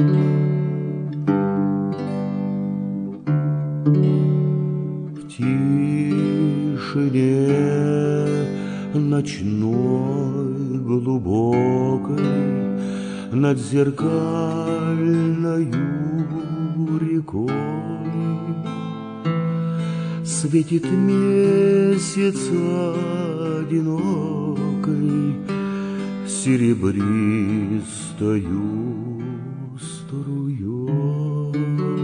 В тишине ночной глубокой над зеркальною рекой светит месяц одинокой серебристою струей.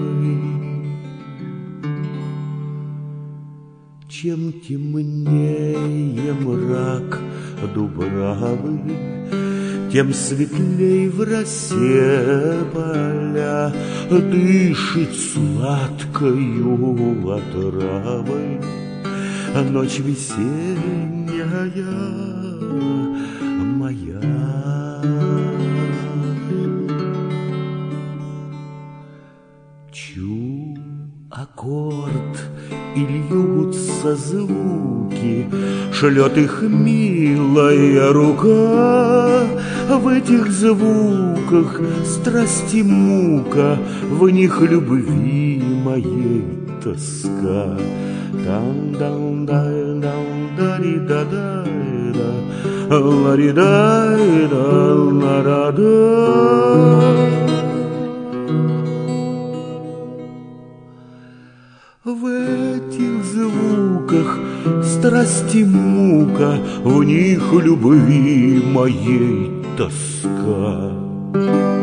Чем темнее мрак дубравы, тем светлей в росе поля дышит сладкою отравой ночь весенняя моя. Чу аккорд и льются звуки, шлет их милая рука. В этих звуках страсть и мука, в них любви моей тоска. Там-дам-дай-дам-дай-да-дай-да, ла-ри-дай-да-ла-ра-да. В этих звуках страсть и мука, в них любви моей тоска.